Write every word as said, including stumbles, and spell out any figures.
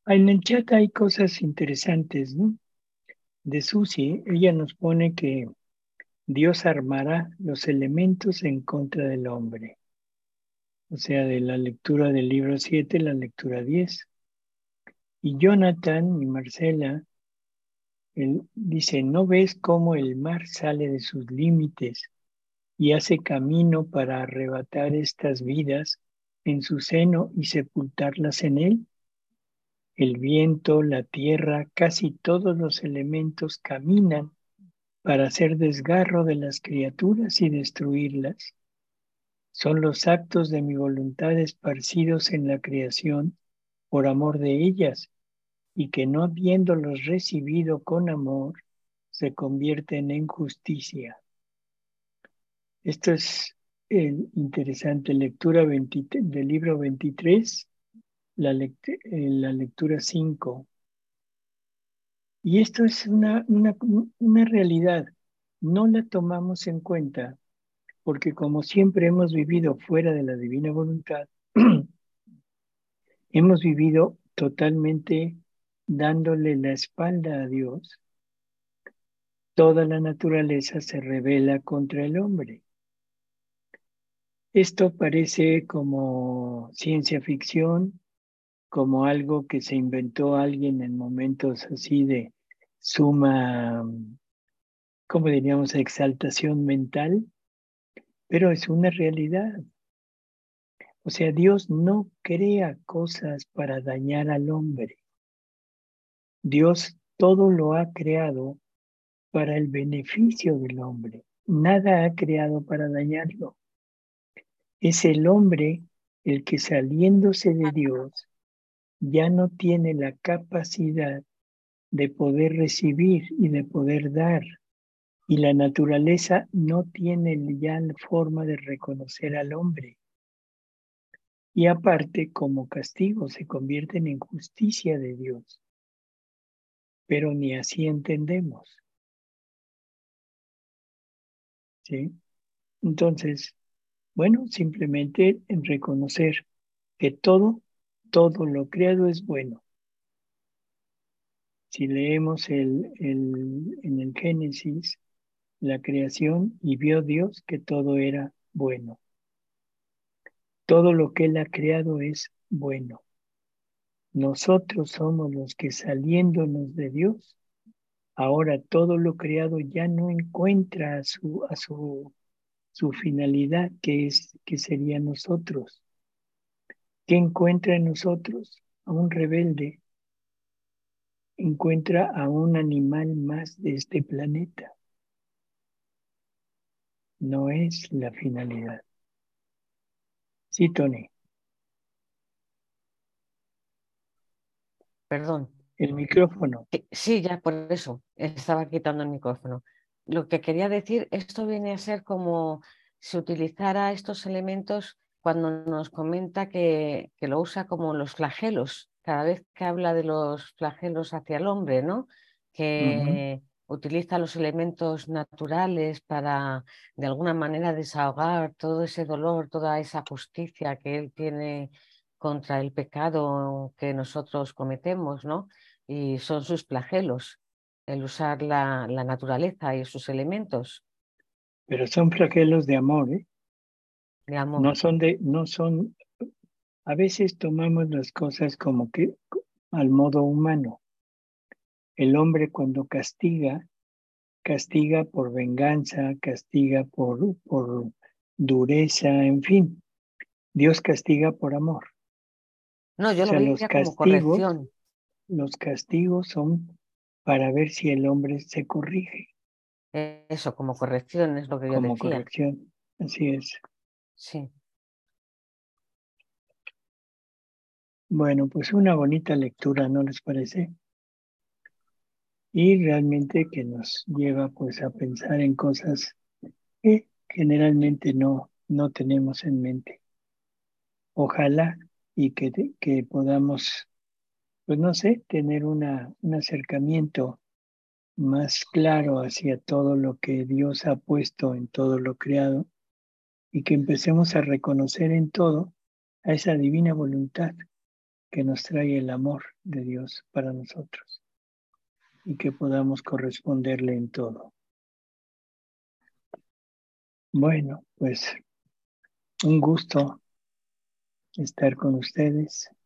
En el chat hay cosas interesantes, ¿no? De Susi, ella nos pone que Dios armará los elementos en contra del hombre. O sea, de la lectura del libro siete, la lectura diez. Y Jonathan y Marcela, él dice, ¿no ves cómo el mar sale de sus límites y hace camino para arrebatar estas vidas en su seno y sepultarlas en él? El viento, la tierra, casi todos los elementos caminan para hacer desgarro de las criaturas y destruirlas. Son los actos de mi voluntad esparcidos en la creación por amor de ellas, y que no habiéndolos recibido con amor, se convierten en justicia. Esto es el interesante lectura veinte, del libro veintitrés, la, lect, eh, la lectura cinco. Y esto es una, una, una realidad. No la tomamos en cuenta porque como siempre hemos vivido fuera de la divina voluntad, hemos vivido totalmente dándole la espalda a Dios. Toda la naturaleza se rebela contra el hombre. Esto parece como ciencia ficción, como algo que se inventó alguien en momentos así de suma, ¿cómo diríamos?, exaltación mental, pero es una realidad. O sea, Dios no crea cosas para dañar al hombre. Dios todo lo ha creado para el beneficio del hombre. Nada ha creado para dañarlo. Es el hombre el que, saliéndose de Dios, ya no tiene la capacidad de poder recibir y de poder dar. Y la naturaleza no tiene ya la forma de reconocer al hombre. Y aparte, como castigo, se convierten en justicia de Dios. Pero ni así entendemos. ¿Sí? Entonces, bueno, simplemente en reconocer que todo, todo lo creado es bueno. Si leemos el, el, en el Génesis, la creación, y vio Dios que todo era bueno. Todo lo que Él ha creado es bueno. Nosotros somos los que, saliéndonos de Dios, ahora todo lo creado ya no encuentra a su, a su, su finalidad, que es, que sería nosotros. ¿Qué encuentra en nosotros? A un rebelde. Encuentra a un animal más de este planeta. No es la finalidad. Sí, Tony. Perdón. El micrófono. Sí, ya por eso estaba quitando el micrófono. Lo que quería decir, esto viene a ser como si utilizara estos elementos cuando nos comenta que, que lo usa como los flagelos, cada vez que habla de los flagelos hacia el hombre, ¿no? Que uh-huh. utiliza los elementos naturales para de alguna manera desahogar todo ese dolor, toda esa justicia que él tiene contra el pecado que nosotros cometemos, ¿no? Y son sus flagelos, el usar la, la naturaleza y sus elementos. Pero son flagelos de amor, ¿eh? De amor. No son de, no son, a veces tomamos las cosas como que al modo humano. El hombre cuando castiga, castiga por venganza, castiga por, por dureza, en fin. Dios castiga por amor. No, yo O lo sea, los veía como castigos, corrección. los castigos son para ver si el hombre se corrige. Eso, como corrección es lo que yo Como decía. corrección, así es. Sí. Bueno, pues una bonita lectura, ¿no les parece? Y realmente que nos lleva pues a pensar en cosas que generalmente no, no tenemos en mente. Ojalá y que, que podamos, pues no sé, tener una, un acercamiento más claro hacia todo lo que Dios ha puesto en todo lo creado y que empecemos a reconocer en todo a esa divina voluntad que nos trae el amor de Dios para nosotros y que podamos corresponderle en todo. Bueno, pues un gusto estar con ustedes.